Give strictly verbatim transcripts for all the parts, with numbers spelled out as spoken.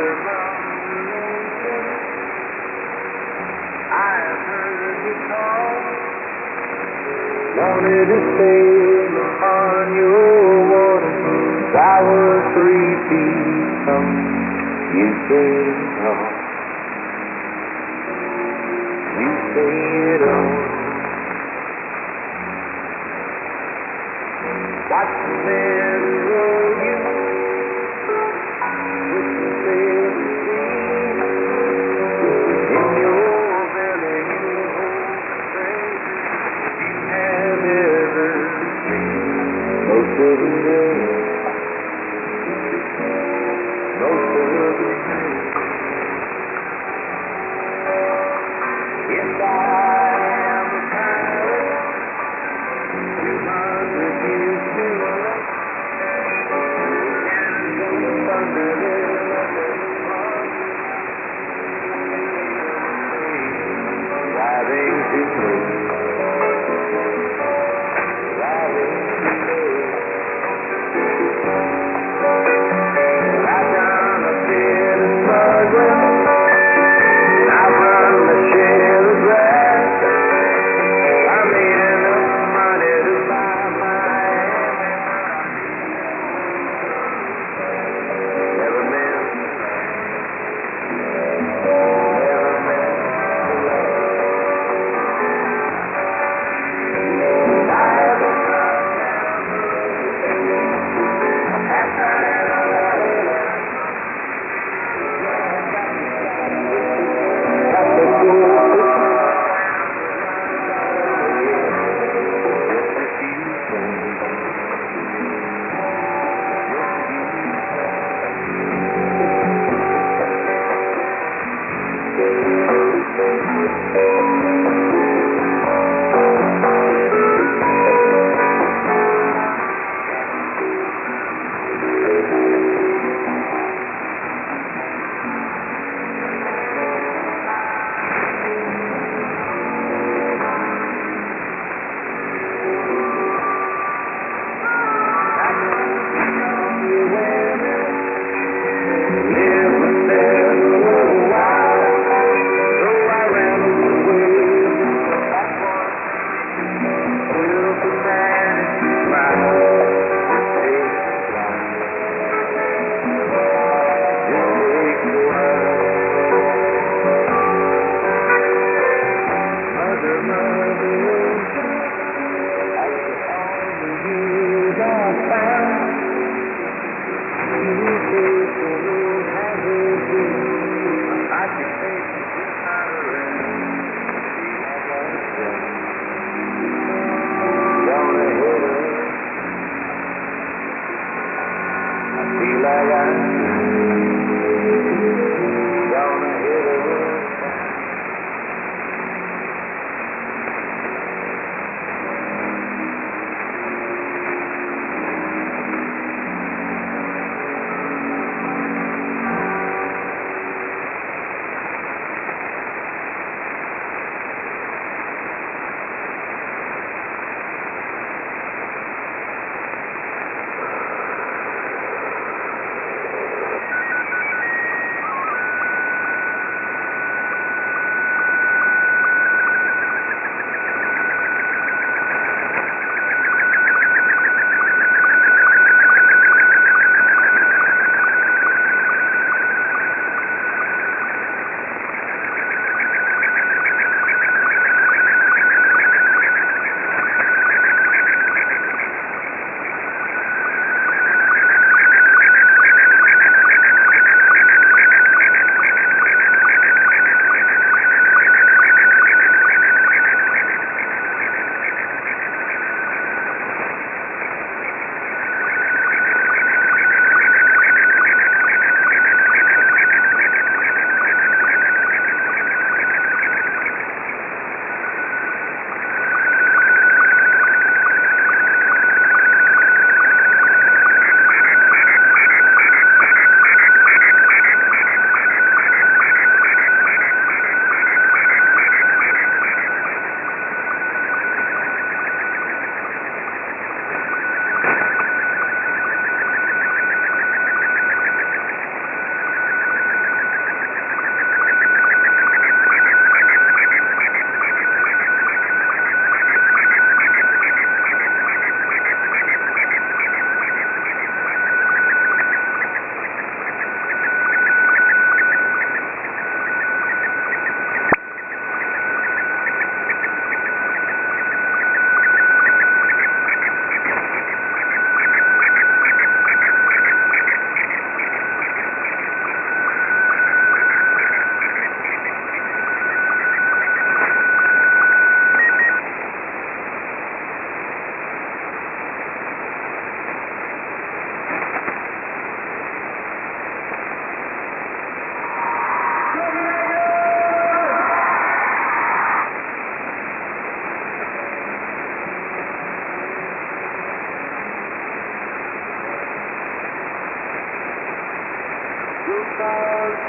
Wanted to sail upon your waters. I was three feet tall. You said all. You said all. Watch the men roll you with the sail to sea. In your belly you hold the treasure you have ever seen. Most of them dead. Most of them dead. Yes, I am a pirate. Two hundred years too late. And the thunder will under the heart. Why they do play? Why they do play? I've done a bit of smuggling. I've run the shell of grass. I made enough money to buy Miami. Never meant to Never meant to last. I haven't come down half time I got it. Got the gold. Just a few things. Live with them a little while, so I ran away.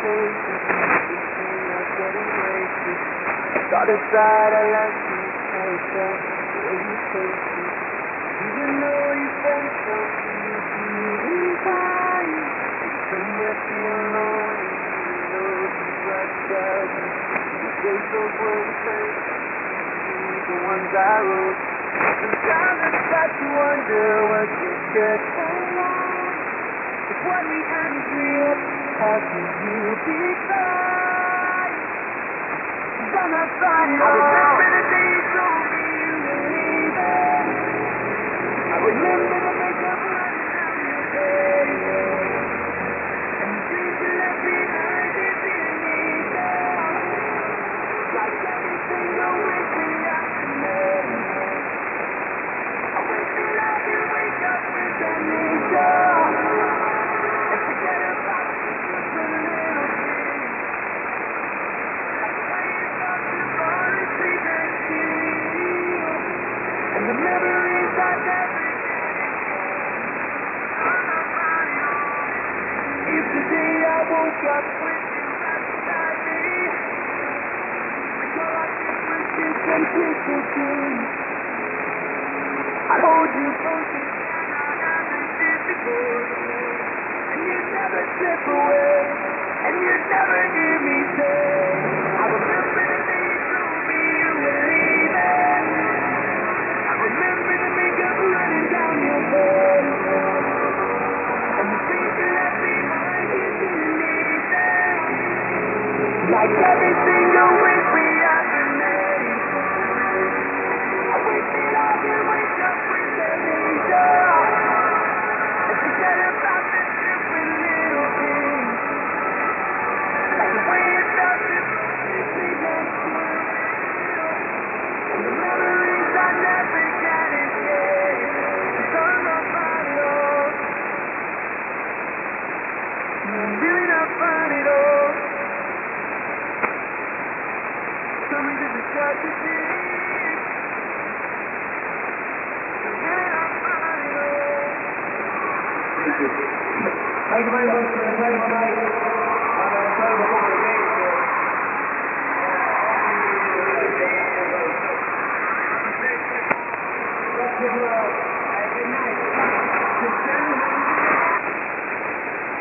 faces, thinking of getting wasted. Thought aside I like you closer, the way you taste it. Even though you spent so few inside, when you feel lonely, you know just what does it. You say those words first, the ones I wrote. Sometimes I start to wonder what you said so long. If what we had is real, how could you be kind? 'Cause I'm not fine at all. I remember the day you told me you were leaving. I remember the makeup running down your face. And the dreams you left behind you didn't need them. Like every single wish we got to make. I wish that I could wake up with amnesia and forget about the different little things. Like the way you felt to fall asleep and feel, and the memories I never get again. I'm not proud of you. If today I woke up with you right beside me, with all our differences and difficulties, I'd hold you close and stand out as we did before. And you'd never slip away, and you'd never hear me say, I remember the day you told me you were leaving. I remember the makeup running down your face. And the things you left behind, you didn't need them. Like every single wish we ever made. I wish that I could wake up with amnesia and forget about the different little things. Like the way it felt to sleep and feel, and the memories I never can escape. 'Cause I'm not fine at all. I'm really not fine at all. Tell me this is what you think. Thank you very much for the time tonight. And I'm sorry for coming again. So, uh,